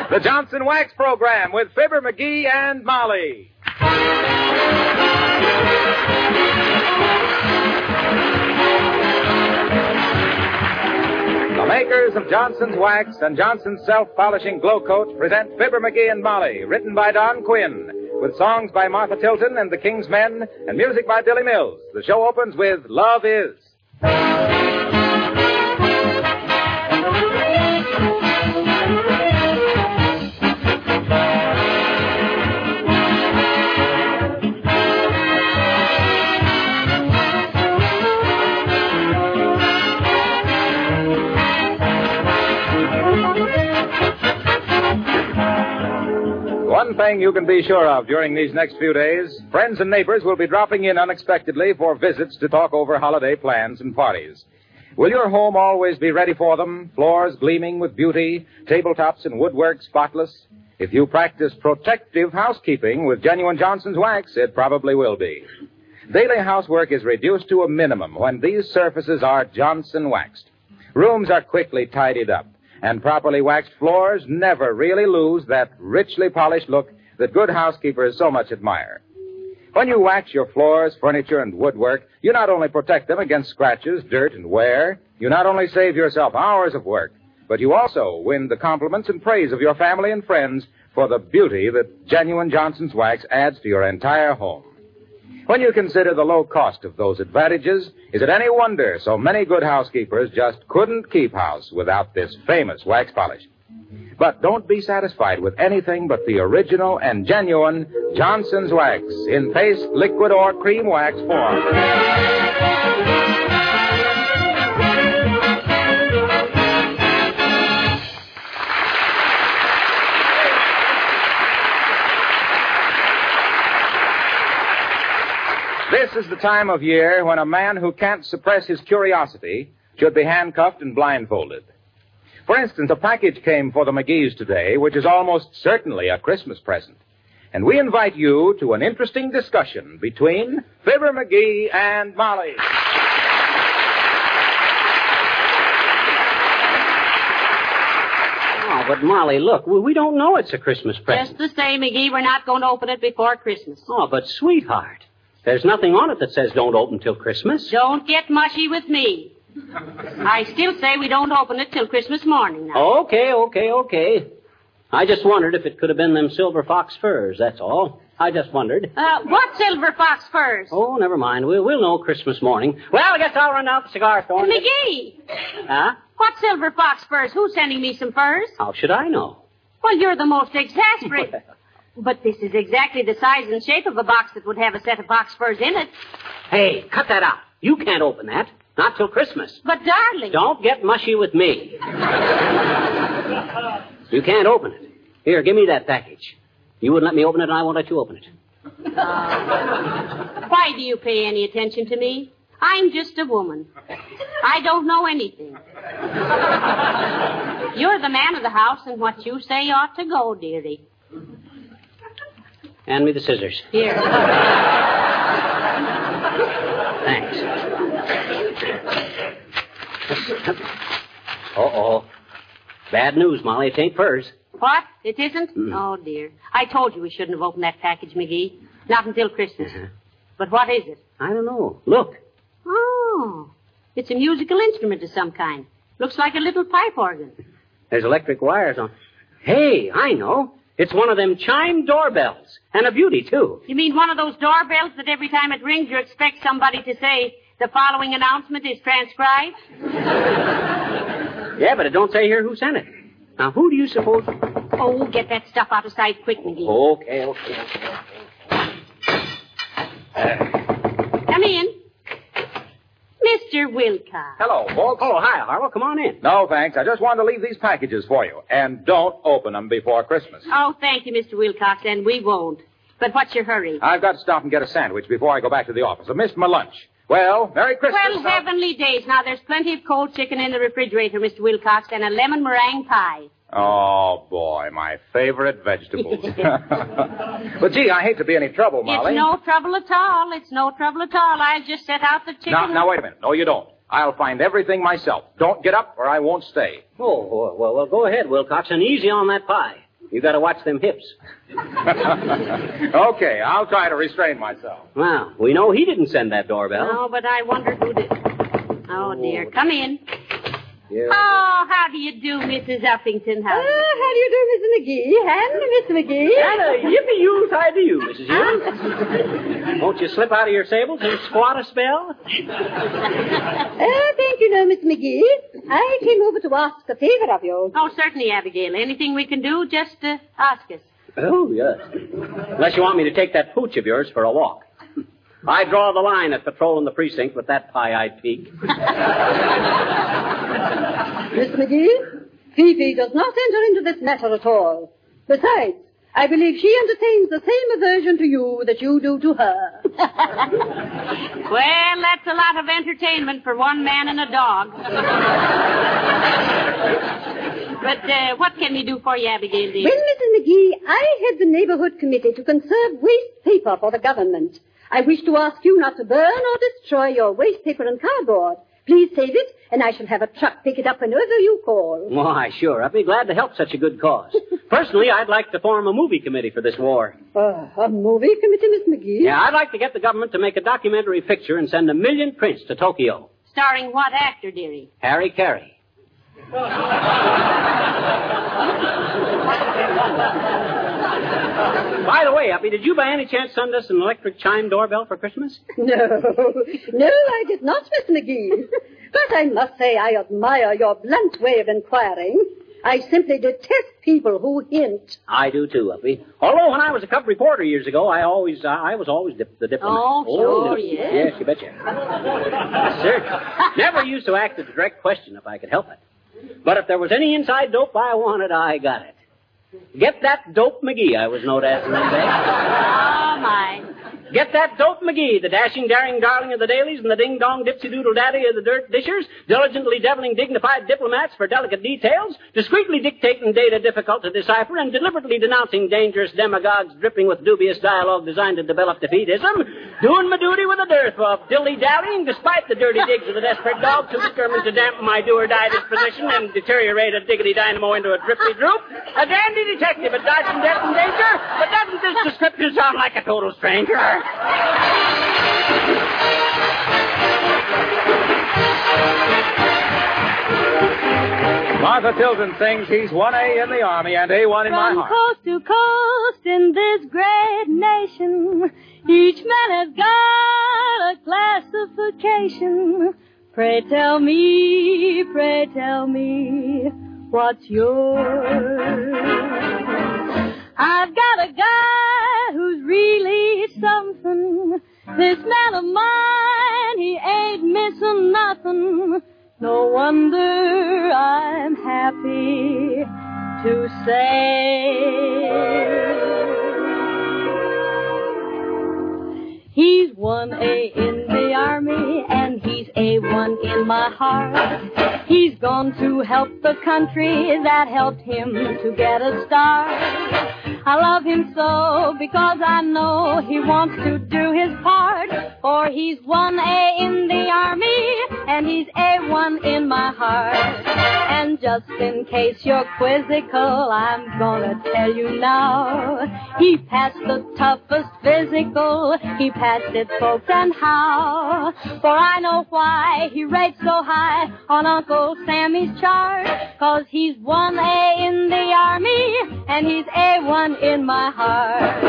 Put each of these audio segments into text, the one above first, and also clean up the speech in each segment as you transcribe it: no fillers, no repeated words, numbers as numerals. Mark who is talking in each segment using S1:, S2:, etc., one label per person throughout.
S1: The Johnson Wax Program with Fibber McGee and Molly. The makers of Johnson's Wax and Johnson's Self-Polishing Glow Coat present Fibber McGee and Molly, written by Don Quinn, with songs by Martha Tilton and the King's Men, and music by Billy Mills. The show opens with Love Is. One thing you can be sure of during these next few days, friends and neighbors will be dropping in unexpectedly for visits to talk over holiday plans and parties. Will your home always be ready for them, floors gleaming with beauty, tabletops and woodwork spotless? If you practice protective housekeeping with genuine Johnson's Wax, it probably will be. Daily housework is reduced to a minimum when these surfaces are Johnson waxed. Rooms are quickly tidied up. And properly waxed floors never really lose that richly polished look that good housekeepers so much admire. When you wax your floors, furniture, and woodwork, you not only protect them against scratches, dirt, and wear, you not only save yourself hours of work, but you also win the compliments and praise of your family and friends for the beauty that genuine Johnson's Wax adds to your entire home. When you consider the low cost of those advantages, is it any wonder so many good housekeepers just couldn't keep house without this famous wax polish? But don't be satisfied with anything but the original and genuine Johnson's Wax in paste, liquid, or cream wax form. This is the time of year when a man who can't suppress his curiosity should be handcuffed and blindfolded. For instance, a package came for the McGees today, which is almost certainly a Christmas present. And we invite you to an interesting discussion between Fibber McGee and Molly.
S2: Oh, but Molly, look, we don't know it's a Christmas present.
S3: Just the same, McGee, we're not going to open it before Christmas.
S2: Oh, but sweetheart, there's nothing on it that says don't open till Christmas.
S3: Don't get mushy with me. I still say we don't open it till Christmas morning now.
S2: Okay. I just wondered if it could have been them silver fox furs, that's all. I just wondered.
S3: What silver fox furs?
S2: Oh, never mind. We'll know Christmas morning. Well, I guess I'll run out the cigar store.
S3: McGee!
S2: Huh?
S3: What silver fox furs? Who's sending me some furs?
S2: How should I know?
S3: Well, you're the most exasperating. But this is exactly the size and shape of a box that would have a set of fox furs in it.
S2: Hey, cut that out. You can't open that. Not till Christmas.
S3: But, darling...
S2: Don't get mushy with me. You can't open it. Here, give me that package. You wouldn't let me open it, and I won't let you open it.
S3: Why do you pay any attention to me? I'm just a woman. I don't know anything. You're the man of the house, and what you say ought to go, dearie.
S2: Hand me the scissors.
S3: Here.
S2: Thanks. Uh-oh. Bad news, Molly. It ain't furs.
S3: What? It isn't? Oh, dear. I told you we shouldn't have opened that package, McGee. Not until Christmas. But what is it?
S2: I don't know. Look.
S3: Oh. It's a musical instrument of some kind. Looks like a little pipe organ.
S2: There's electric wires on. Hey, I know. It's one of them chime doorbells. And a beauty, too.
S3: You mean one of those doorbells that every time it rings you expect somebody to say, the following announcement is transcribed?
S2: Yeah, but it don't say here who sent it. Now, who do you suppose...
S3: Oh, get that stuff out of sight quick, McGee.
S2: Okay.
S3: Come in. Mr. Wilcox.
S1: Hello, folks.
S2: Oh, hi, Harlow. Come on in.
S1: No, thanks. I just wanted to leave these packages for you. And don't open them before Christmas.
S3: Oh, thank you, Mr. Wilcox, and we won't. But what's your hurry?
S1: I've got to stop and get a sandwich before I go back to the office. I missed my lunch. Well, Merry Christmas.
S3: Well, heavenly days. Now, there's plenty of cold chicken in the refrigerator, Mr. Wilcox, and a lemon meringue pie.
S1: Oh, boy, my favorite vegetables. But, gee, I hate to be any trouble, Molly.
S3: It's no trouble at all. I'll just set out the chicken.
S1: Now, wait a minute. No, you don't. I'll find everything myself. Don't get up or I won't stay.
S2: Oh, well, go ahead, Wilcox, and easy on that pie. You got to watch them hips.
S1: Okay, I'll try to restrain myself.
S2: Well, we know he didn't send that doorbell.
S3: No, but I wonder who did. Oh, dear. Come in.
S2: Yeah.
S3: Oh, how do you do, Mrs. Uppington? How do you
S4: How do you do, Mr. McGee? And Mr. McGee?
S2: And a yippee-yoo side to you, Mrs. Hughes. Won't you slip out of your sables and squat a spell?
S4: Thank you, no, Mr. McGee. I came over to ask a favor of you.
S3: Oh, certainly, Abigail. Anything we can do, just ask us.
S2: Oh, yes. Unless you want me to take that pooch of yours for a walk. I draw the line at patrolling the precinct with that pie-eyed peak.
S4: Mr. McGee, Fifi does not enter into this matter at all. Besides, I believe she entertains the same aversion to you that you do to her.
S3: Well, that's a lot of entertainment for one man and a dog. But what can we do for you, Abigail, dear?
S4: Well, Mrs. McGee, I head the neighborhood committee to conserve waste paper for the government. I wish to ask you not to burn or destroy your waste paper and cardboard. Please save it, and I shall have a truck pick it up whenever you call.
S2: Why, sure. I'd be glad to help such a good cause. Personally, I'd like to form a movie committee for this war.
S4: A movie committee, Miss McGee?
S2: Yeah, I'd like to get the government to make a documentary picture and send 1 million prints to Tokyo.
S3: Starring what actor, dearie?
S2: Harry Carey. By the way, Uppy, did you by any chance send us an electric chime doorbell for Christmas?
S4: No, I did not, Miss McGee. But I must say I admire your blunt way of inquiring. I simply detest people who hint.
S2: I do too, Uppy. Although when I was a cub reporter years ago, I was always the diplomat.
S3: Oh, sure, yes.
S2: Yes, you betcha. Yes, sir. Never used to act as a direct question if I could help it. But if there was any inside dope I wanted, I got it. Get that dope McGee, I was known as in them days.
S3: Oh, my.
S2: Get that dope McGee, the dashing, daring darling of the dailies and the ding-dong dipsy-doodle daddy of the dirt dishers, diligently deviling dignified diplomats for delicate details, discreetly dictating data difficult to decipher, and deliberately denouncing dangerous demagogues dripping with dubious dialogue designed to develop defeatism, doing my duty with a dearth of dilly-dallying despite the dirty digs of the desperate dogs who determined to dampen my do-or-die disposition and deteriorate a diggity dynamo into a drippy droop, a dandy detective at dodging death and danger, but doesn't this description sound like a total stranger?
S1: Martha Tilton sings He's 1A in the Army and A1 in my heart.
S5: From coast to coast in this great nation, each man has got a classification. Pray tell me, what's yours? I've got a guy who's really something. This man of mine, he ain't missing nothing. No wonder I'm happy to say he's 1A in the Army and he's A1 in my heart. He's gone to help the country that helped him to get a start. I love him so because I know he wants to do his part. For he's 1A in the Army and he's A1 in my heart. And just in case you're quizzical, I'm gonna tell you now. He passed the toughest physical. He passed it, folks, and how? For I know why he rates so high on Uncle Sammy's chart. 'Cause he's 1A in the Army and he's A1 in my heart.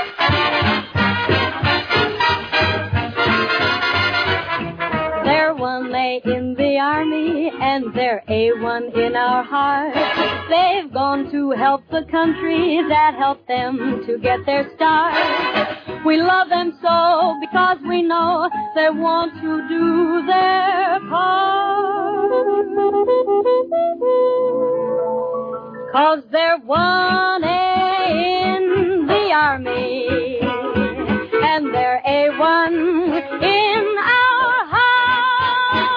S5: They're 1A in the Army and they're A1 in our hearts. They've gone to help the country that helped them to get their start. We love them so because we know they want to do their part. 'Cause they're 1A in the Army and they're A1 in our heart.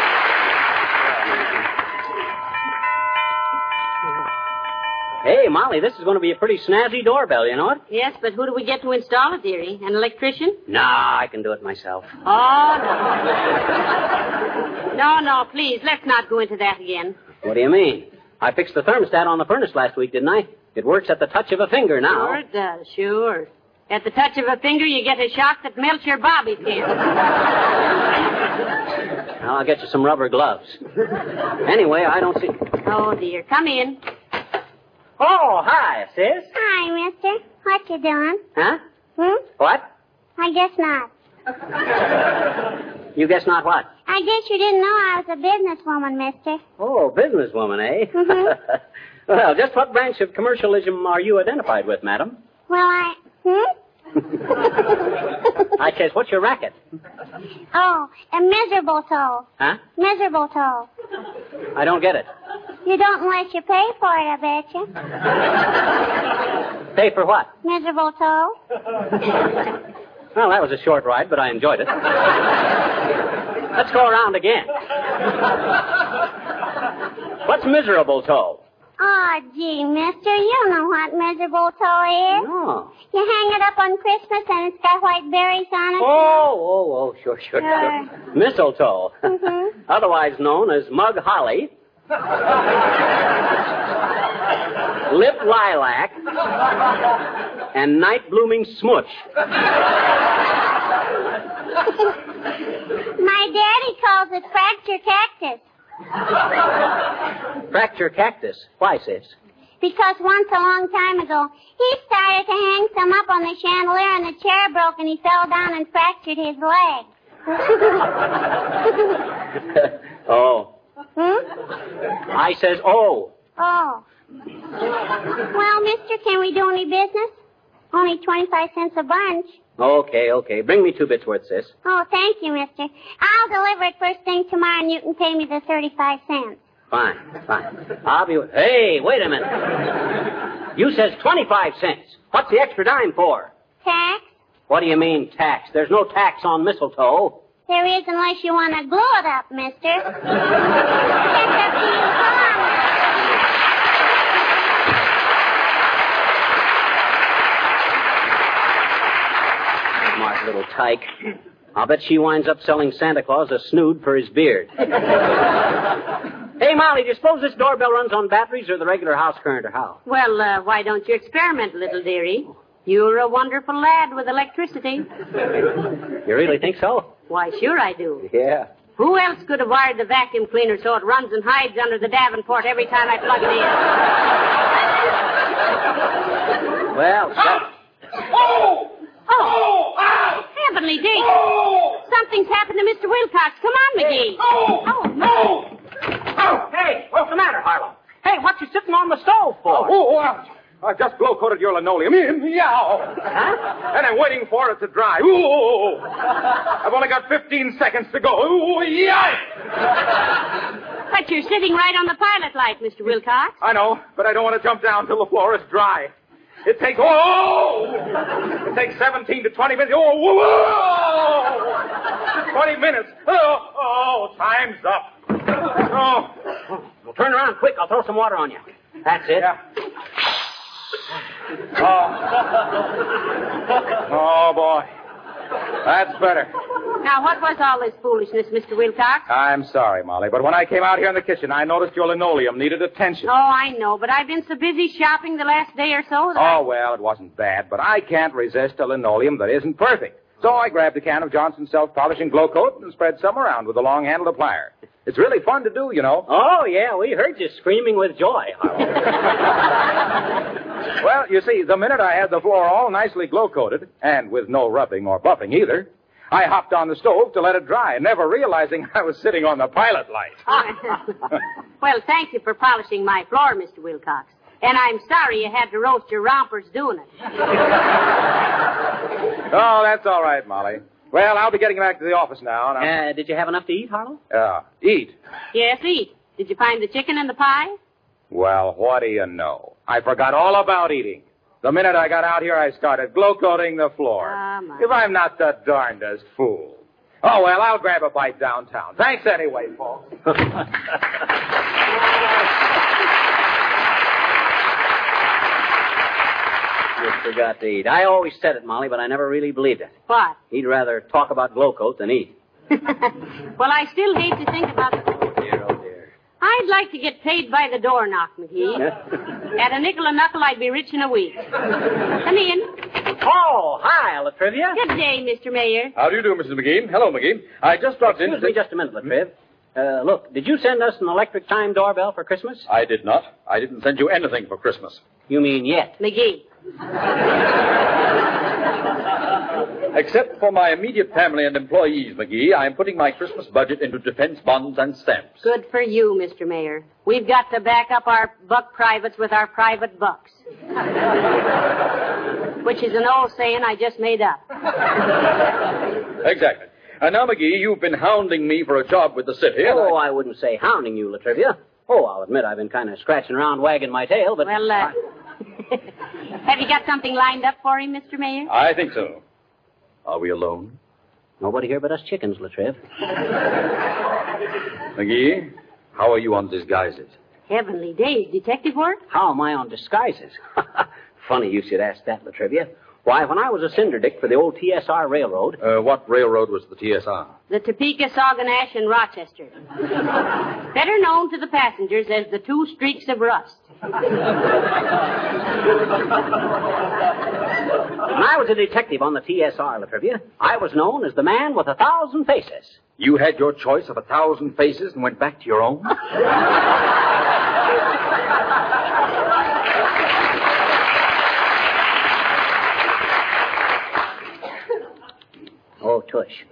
S2: Hey, my Molly, this is going to be a pretty snazzy doorbell, you know it?
S3: Yes, but who do we get to install it, dearie? An electrician?
S2: Nah, I can do it myself.
S3: Oh, no. No, please, let's not go into that again.
S2: What do you mean? I fixed the thermostat on the furnace last week, didn't I? It works at the touch of a finger now.
S3: Sure it does, sure. At the touch of a finger, you get a shock that melts your bobby pin.
S2: Now, I'll get you some rubber gloves. Anyway, I don't see...
S3: Oh, dear. Come in.
S2: Oh, hi, sis.
S6: Hi, mister. What you doing?
S2: Huh? What?
S6: I guess not.
S2: You guess not what?
S6: I guess you didn't know I was a businesswoman, mister.
S2: Oh, businesswoman, eh?
S6: Mhm.
S2: Well, just what branch of commercialism are you identified with, madam?
S6: Well,
S2: I says, what's your racket?
S6: Oh, a miserable soul.
S2: Huh?
S6: Miserable soul.
S2: I don't get it.
S6: You don't unless you pay for it, I bet you.
S2: Pay for what?
S6: Miserable soul.
S2: Well, that was a short ride, but I enjoyed it. Let's go around again. What's miserable toe?
S6: Oh, gee, mister, you know what miserable toe is.
S2: No.
S6: You hang it up on Christmas and it's got white berries on it.
S2: Oh, sure. Mistletoe.
S6: Mhm.
S2: Otherwise known as mug holly, lip lilac, and night blooming smush.
S6: My daddy calls it fracture cactus.
S2: Fracture cactus. Why, sis?
S6: Because once a long time ago, he started to hang some up on the chandelier and the chair broke and he fell down and fractured his leg.
S2: Oh. I says, oh.
S6: Oh. Well, mister, can we do any business? Only 25 cents a bunch.
S2: Okay. Bring me 2 bits worth, sis.
S6: Oh, thank you, mister. I'll deliver it first thing tomorrow and you can pay me the 35 cents.
S2: Fine. I'll be... Hey, wait a minute. You says 25 cents. What's the extra dime for?
S6: Tax?
S2: What do you mean, tax? There's no tax on mistletoe.
S6: There is unless you want to glue it up, mister. It's up to you. Come on.
S2: Smart little tyke. I'll bet she winds up selling Santa Claus a snood for his beard. Hey, Molly, do you suppose this doorbell runs on batteries or the regular house current or how?
S3: Well, why don't you experiment, little dearie? You're a wonderful lad with electricity.
S2: You really think so?
S3: Why, sure I do.
S2: Yeah.
S3: Who else could have wired the vacuum cleaner so it runs and hides under the Davenport every time I plug it in?
S2: Well,
S3: Oh! Heavenly days! Something's happened to Mr. Wilcox. Come on, McGee. No!
S2: Hey, what's the matter, Harlow? Hey, what you sitting on the stove for?
S1: I just blow-coated your linoleum. Meow.
S2: Huh?
S1: And I'm waiting for it to dry. Ooh. I've only got 15 seconds to go. Ooh, yeah.
S3: But you're sitting right on the pilot light, Mr. Wilcox.
S1: I know, but I don't want to jump down till the floor is dry. It takes 17 to 20 minutes. 20 minutes. Time's up.
S2: Well, turn around quick. I'll throw some water on you. That's it.
S1: Yeah. Oh, boy. That's better.
S3: Now, what was all this foolishness, Mr. Wilcox?
S1: I'm sorry, Molly, but when I came out here in the kitchen, I noticed your linoleum needed attention.
S3: Oh, I know, but I've been so busy shopping the last day or so that
S1: Oh, well, it wasn't bad, but I can't resist a linoleum that isn't perfect. So I grabbed a can of Johnson's self-polishing glow coat and spread some around with a long-handled plier. It's really fun to do, you know.
S2: Oh, yeah, we heard you screaming with joy, Harlow.
S1: Well, you see, the minute I had the floor all nicely glow-coated, and with no rubbing or buffing either, I hopped on the stove to let it dry, never realizing I was sitting on the pilot light.
S3: Well, thank you for polishing my floor, Mr. Wilcox. And I'm sorry you had to roast your rompers doing it.
S1: Oh, that's all right, Molly. Well, I'll be getting back to the office now.
S2: Did you have enough to eat, Harlow?
S1: Eat.
S3: Yes, eat. Did you find the chicken and the pie?
S1: Well, what do you know? I forgot all about eating. The minute I got out here, I started glow-coating the floor.
S3: My.
S1: If I'm not the darndest fool. Oh, well, I'll grab a bite downtown. Thanks anyway, folks.
S2: forgot to eat. I always said it, Molly, but I never really believed it.
S3: What?
S2: He'd rather talk about Glowcoat than eat.
S3: Well, I still hate to think about it.
S2: Oh, dear.
S3: I'd like to get paid by the door knock, McGee. At a nickel a knuckle, I'd be rich in a week. Come in.
S2: Oh, hi, Latrivia.
S3: Good day, Mr. Mayor.
S1: How do you do, Mrs. McGee? Hello, McGee. I just dropped in.
S2: Excuse me just a minute, Latriv. Look, did you send us an electric time doorbell for Christmas?
S1: I did not. I didn't send you anything for Christmas.
S2: You mean yet?
S3: McGee.
S1: Except for my immediate family and employees, McGee, I am putting my Christmas budget into defense bonds and stamps.
S3: Good for you, Mr. Mayor. We've got to back up our buck privates with our private bucks. Which is an old saying I just made up.
S1: Exactly. And now, McGee, you've been hounding me for a job with the city.
S2: Oh, I wouldn't say hounding you, Latrivia. Oh, I'll admit I've been kind of scratching around, wagging my tail, but...
S3: Well, have you got something lined up for him, Mr. Mayor?
S1: I think so. Are we alone?
S2: Nobody here but us chickens, Latriv.
S1: McGee, how are you on disguises?
S3: Heavenly days. Detective work?
S2: How am I on disguises? Funny you should ask that, Latrivia. Why, when I was a cinder dick for the old TSR Railroad...
S1: What railroad was the TSR?
S3: The Topeka, Sauganash, and Rochester. Better known to the passengers as the 2 streaks of rust.
S2: When I was a detective on the TSR, Latrivia, I was known as the man with 1,000 faces.
S1: You had your choice of 1,000 faces and went back to your own?
S2: Oh, tush.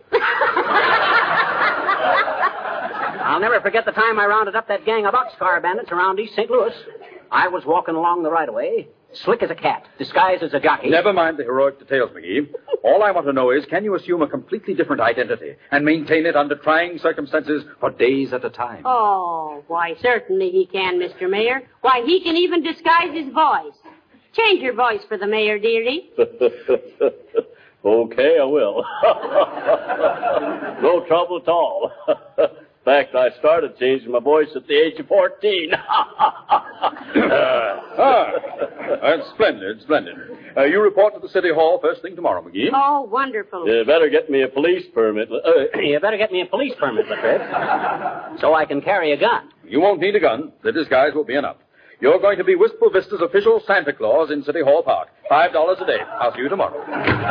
S2: I'll never forget the time I rounded up that gang of boxcar bandits around East St. Louis. I was walking along the right-of-way, slick as a cat, disguised as a jockey.
S1: Never mind the heroic details, McGee. All I want to know is, can you assume a completely different identity and maintain it under trying circumstances for days at a time?
S3: Oh, why, certainly he can, Mr. Mayor. Why, he can even disguise his voice. Change your voice for the mayor, dearie.
S7: Okay, I will. No trouble at all. In fact, I started changing my voice at the age of 14.
S1: That's splendid, splendid. You report to the City Hall first thing tomorrow, McGee.
S3: Oh, wonderful.
S7: You better get me a police permit.
S2: You better get me a police permit, Latriv, so I can carry a gun.
S1: You won't need a gun. The disguise will be enough. You're going to be Wistful Vista's official Santa Claus in City Hall Park. $5 a day. I'll see you tomorrow.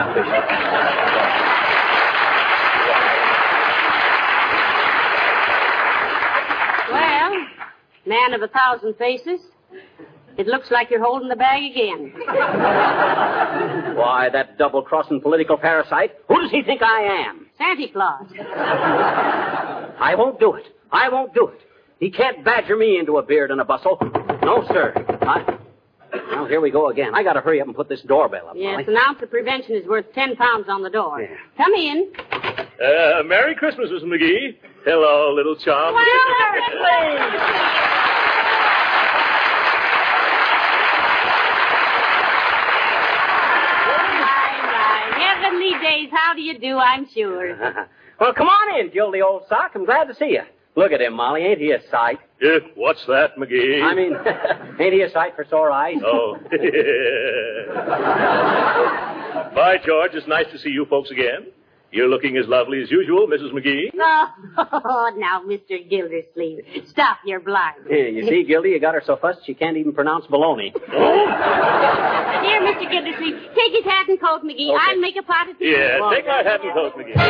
S3: Well, man of 1,000 faces, it looks like you're holding the bag again.
S2: Why, that double-crossing political parasite. Who does he think I am?
S3: Santa Claus.
S2: I won't do it. I won't do it. He can't badger me into a beard and a bustle. No, sir. Well, here we go again. I got to hurry up and put this doorbell up,
S3: Yes,
S2: Molly.
S3: an ounce of prevention is worth 10 pounds on the door.
S2: Yeah.
S3: Come in.
S7: Merry Christmas, Mrs. McGee. Hello, little chum.
S3: My. Heavenly days, how do you do, I'm sure.
S2: Well, come on in, Gildy, old sock. I'm glad to see you. Look at him, Molly. Ain't he a sight?
S7: What's that, McGee?
S2: I mean, ain't he a sight for sore eyes?
S7: Oh. By George, it's nice to see you folks again. You're looking as lovely as usual, Mrs. McGee.
S3: Oh, now, Mr. Gildersleeve, stop your blind.
S2: Here, you see, Gildy, you got her so fussed she can't even pronounce baloney.
S3: Here, Mr. Gildersleeve, take his hat and coat, McGee.
S2: Okay.
S3: I'll make a pot of tea.
S7: Yeah,
S3: Whoa.
S7: take my hat and coat, McGee.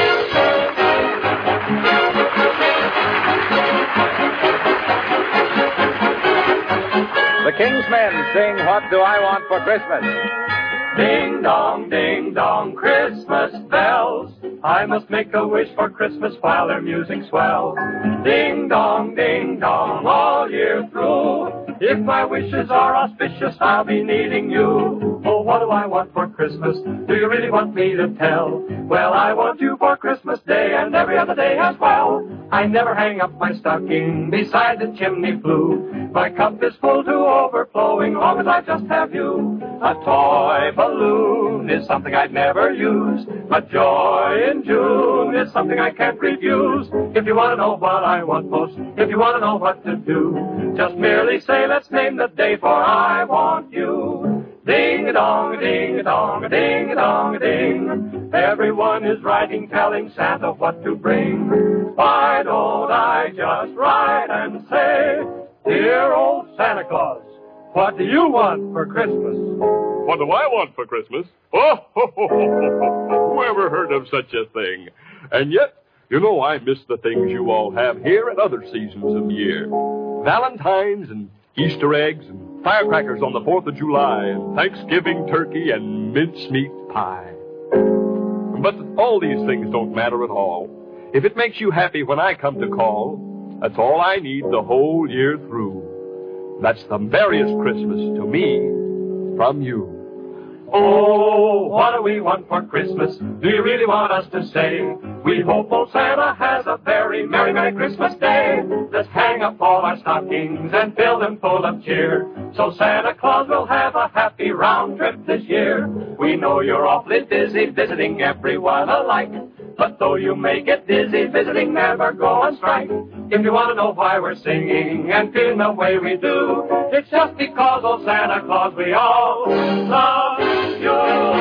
S1: The King's Men sing What Do I Want for Christmas?
S8: Ding dong, Christmas bells. I must make a wish for Christmas while their music swells. Ding dong, all year through. If my wishes are auspicious, I'll be needing you. Oh, what do I want for Christmas? Do you really want me to tell? Well, I want you for Christmas Day and every other day as well. I never hang up my stocking beside the chimney flue. My cup is full to overflowing, long as I just have you. A toy balloon is something I'd never use, but joy in June is something I can't refuse. If you want to know what I want most, if you want to know what to do, just merely say, let's name the day, for I want you. Ding-a-dong, ding-a-dong, ding-a-dong, ding. Everyone is writing, telling Santa what to bring. Why don't I just write and say, dear old Santa Claus, what do you want for Christmas?
S9: What do I want for Christmas? Oh, who ever heard of such a thing? And yet, you know, I miss the things you all have here at other seasons of the year. Valentine's and Easter eggs and firecrackers on the 4th of July and Thanksgiving turkey and mincemeat pie. But all these things don't matter at all. If it makes you happy when I come to call, that's all I need the whole year through. That's the merriest Christmas to me from you.
S8: Oh, what do we want for Christmas? Do you really want us to say? We hope old Santa has a very merry, merry Christmas day. Let's hang up all our stockings and fill them full of cheer, so Santa Claus will have a happy round trip this year. We know you're awfully busy visiting everyone alike, but though you may get dizzy visiting, never go on strike. If you want to know why we're singing and feeling the way we do, it's just because old Santa Claus we all love you.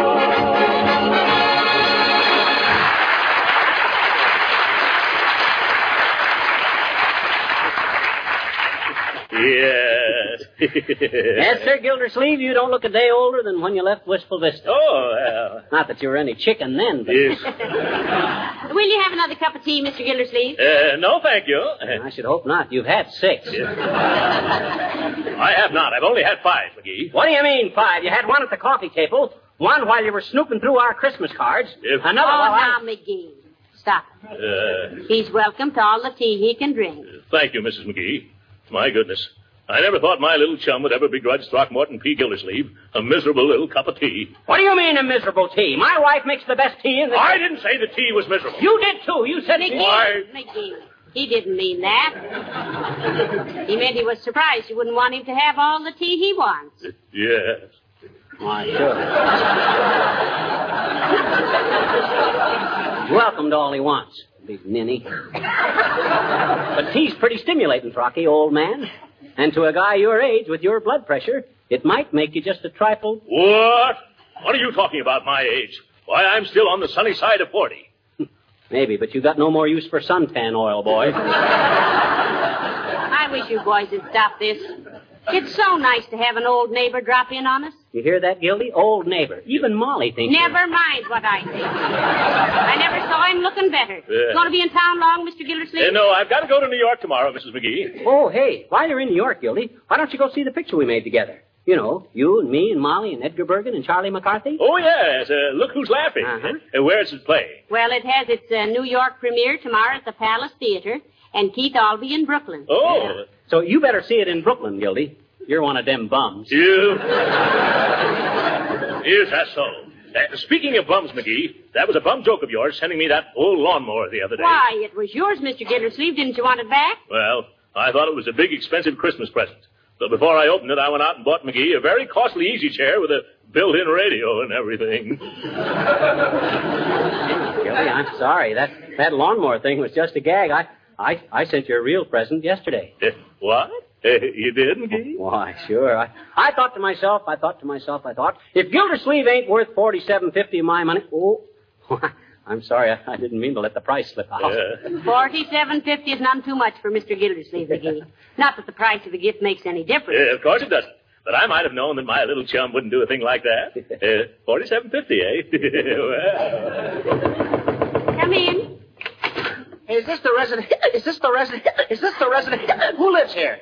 S7: Yes.
S2: Yes, sir, Gildersleeve, you don't look a day older than when you left Wistful Vista.
S7: Oh, well.
S2: Not that you were any chicken then, but...
S7: Yes.
S3: Will you have another cup of tea, Mr. Gildersleeve?
S7: No, thank you.
S2: I should hope not. You've had 6.
S7: I have not. I've only had 5, McGee.
S2: What do you mean, 5? You had one at the coffee table, one while you were snooping through our Christmas cards, another while
S3: now, McGee. Stop. He's welcome to all the tea he can drink.
S7: Thank you, Mrs. McGee. My goodness. I never thought my little chum would ever begrudge Throckmorton P. Gildersleeve a miserable little cup of tea.
S2: What do you mean a miserable tea? My wife makes the best tea in the...
S7: I didn't say the tea was miserable.
S2: You did, too. You said it.
S3: McGee. He didn't mean that. He meant he was surprised you wouldn't want him to have all the tea he wants.
S7: Yes.
S2: Why, sure. Welcome to all he wants, big ninny. But tea's pretty stimulating, Frocky, old man. And to a guy your age with your blood pressure, it might make you just a trifle...
S7: What? What are you talking about, my age? Why, I'm still on the sunny side of 40.
S2: Maybe, but you got no more use for suntan oil, boy.
S3: I wish you boys would stop this. It's so nice to have an old neighbor drop in on us.
S2: You hear that, Gildy? Old neighbor. Even Molly thinks...
S3: Never mind what I think. I never saw him looking better. Going to be in town long, Mr. Gildersleeve?
S7: No, I've got to go to New York tomorrow, Mrs. McGee.
S2: Oh, hey, while you're in New York, Gildy, why don't you go see the picture we made together? You know, you and me and Molly and Edgar Bergen and Charlie McCarthy.
S7: Oh, yes. Look Who's Laughing. Where is it playing?
S3: Well, it has its New York premiere tomorrow at the Palace Theater, and Keith Albee in Brooklyn.
S7: Oh.
S2: Yeah. So you better see it in Brooklyn, Gildy. You're one of them bums.
S7: You? Is that so? Speaking of bums, McGee, that was a bum joke of yours sending me that old lawnmower the other day.
S3: Why, it was yours, Mr. Gildersleeve. Didn't you want it back?
S7: Well, I thought it was a big, expensive Christmas present. So before I opened it, I went out and bought McGee a very costly easy chair with a built-in radio and everything.
S2: Gildy, I'm sorry. That lawnmower thing was just a gag. I sent you a real present yesterday.
S7: What? You did, McGee?
S2: Why, sure. I thought to myself, if Gildersleeve ain't worth $47.50 of my money... Oh, I'm sorry. I didn't mean to let the price slip out.
S3: $47.50 is none too much for Mr. Gildersleeve, McGee. Not that the price of the gift makes any difference.
S7: Of course it doesn't. But I might have known that my little chum wouldn't do a thing like that. $47.50, eh?
S3: Well. Come in.
S10: Is this the resident? Who lives here?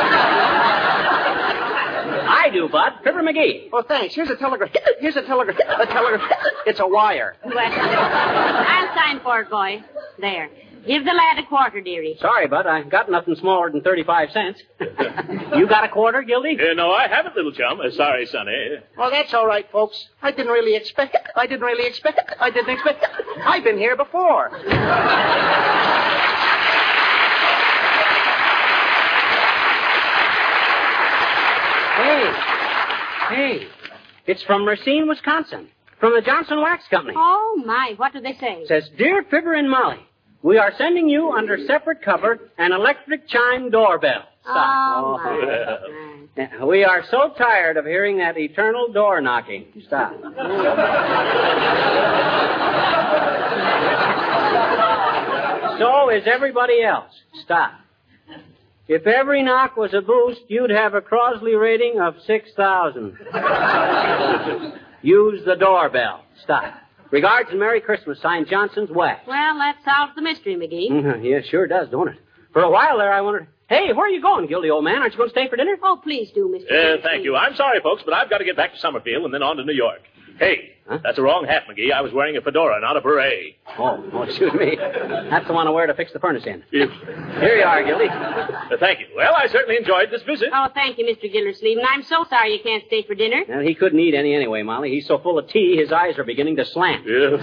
S2: I do, Bud. Fibber McGee.
S10: Oh, thanks. Here's a telegram. It's a wire.
S3: Well, I'll sign for it, boy. There. Give the lad a quarter, dearie.
S2: Sorry, Bud. I got nothing smaller than 35 cents. You got a quarter, Gildy?
S7: No, I haven't, little chum. Sorry, Sonny.
S10: Well, that's all right, folks. I didn't expect. I've been here before.
S2: Hey. It's from Racine, Wisconsin. From the Johnson Wax Company.
S3: Oh, my. What do they say?
S2: It says, Dear Fibber and Molly, we are sending you under separate cover an electric chime doorbell. Stop.
S3: Oh,
S2: We are so tired of hearing that eternal door knocking. Stop. So is everybody else. Stop. If every knock was a boost, you'd have a Crosley rating of 6,000. Use the doorbell. Stop. Regards and Merry Christmas. Signed, Johnson's Wax.
S3: Well, that solves the mystery, McGee.
S2: Yeah, sure does, don't it? For a while there, I wondered, hey, where are you going, Gildy, old man? Aren't you going to stay for dinner?
S3: Oh, please do, Mr.
S7: Thank you. I'm sorry, folks, but I've got to get back to Summerfield and then on to New York. Hey, that's the wrong hat, McGee. I was wearing a fedora, not a beret.
S2: Oh, excuse me. That's the one I wear to fix the furnace in. Here you are, Gildy.
S7: Thank you. Well, I certainly enjoyed this visit.
S3: Oh, thank you, Mr. Gildersleeve. And I'm so sorry you can't stay for dinner.
S2: Well, he couldn't eat any anyway, Molly. He's so full of tea, his eyes are beginning to slant.
S7: Yes.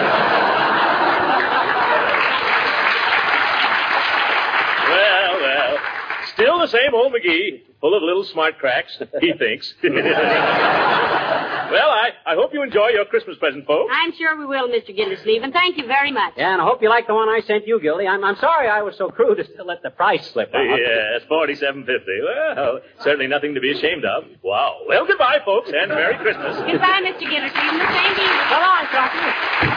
S7: Well, still the same old McGee, full of little smart cracks, he thinks. Well, I hope you enjoy your Christmas present, folks.
S3: I'm sure we will, Mr. Gildersleeve, and thank you very much.
S2: Yeah, and I hope you like the one I sent you, Gildy. I'm sorry I was so crude as to let the price slip out.
S7: Yes, $47.50. Well, certainly nothing to be ashamed of. Wow. Well, goodbye, folks, and Merry Christmas.
S3: Goodbye, Mr. Gildersleeve. And the same to you.
S2: So long, Crocky.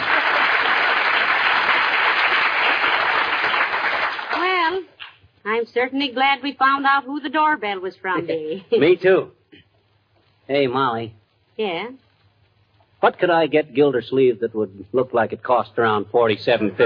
S3: Well, I'm certainly glad we found out who the doorbell was from, dearie.
S2: Me too. Hey, Molly.
S3: Yeah?
S2: What could I get Gildersleeve that would look like it cost around $47.50?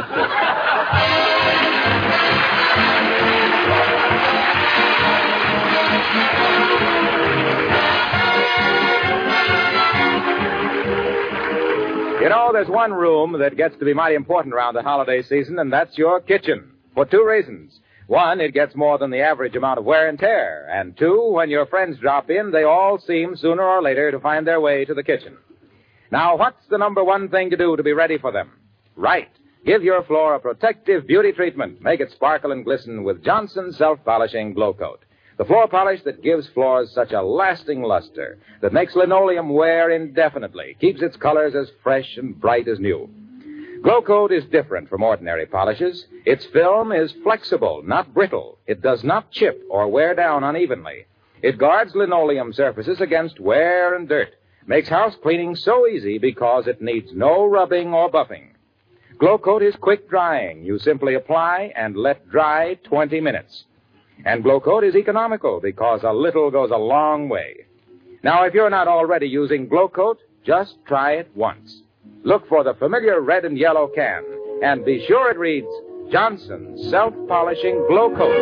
S1: You know, there's one room that gets to be mighty important around the holiday season, and that's your kitchen. For two reasons. One, it gets more than the average amount of wear and tear. And two, when your friends drop in, they all seem sooner or later to find their way to the kitchen. Now, what's the number one thing to do to be ready for them? Right. Give your floor a protective beauty treatment. Make it sparkle and glisten with Johnson's Self-Polishing Glow Coat. The floor polish that gives floors such a lasting luster, that makes linoleum wear indefinitely, keeps its colors as fresh and bright as new. Glow Coat is different from ordinary polishes. Its film is flexible, not brittle. It does not chip or wear down unevenly. It guards linoleum surfaces against wear and dirt. Makes house cleaning so easy because it needs no rubbing or buffing. Glow Coat is quick drying. You simply apply and let dry 20 minutes. And Glow Coat is economical because a little goes a long way. Now, if you're not already using Glow Coat, just try it once. Look for the familiar red and yellow can, and be sure it reads Johnson's Self-Polishing Glow Coat.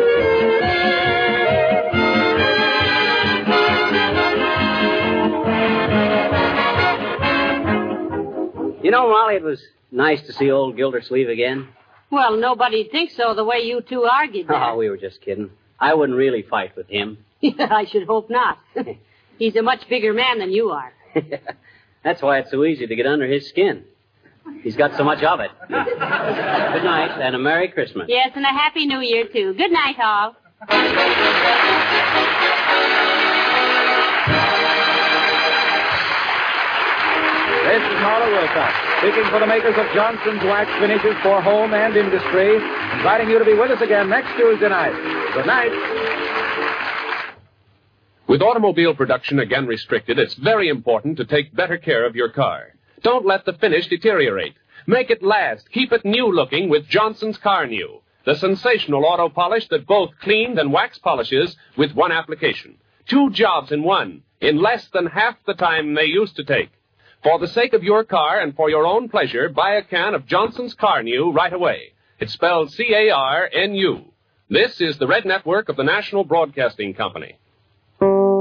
S2: You know, Molly, it was nice to see old Gildersleeve again.
S3: Well, nobody'd think so the way you two argued that.
S2: Oh, we were just kidding. I wouldn't really fight with him.
S3: I should hope not. He's a much bigger man than you are.
S2: That's why it's so easy to get under his skin. He's got so much of it. Good night, and a Merry Christmas.
S3: Yes, and a Happy New Year, too. Good night, all.
S1: This is Marla Wilcox, speaking for the makers of Johnson's Wax Finishes for Home and Industry, inviting you to be with us again next Tuesday night. Good night.
S11: With automobile production again restricted, it's very important to take better care of your car. Don't let the finish deteriorate. Make it last. Keep it new-looking with Johnson's Car New, the sensational auto polish that both cleans and wax polishes with one application. 2 jobs in one, in less than half the time they used to take. For the sake of your car and for your own pleasure, buy a can of Johnson's Car New right away. It's spelled C-A-R-N-U. This is the Red Network of the National Broadcasting Company.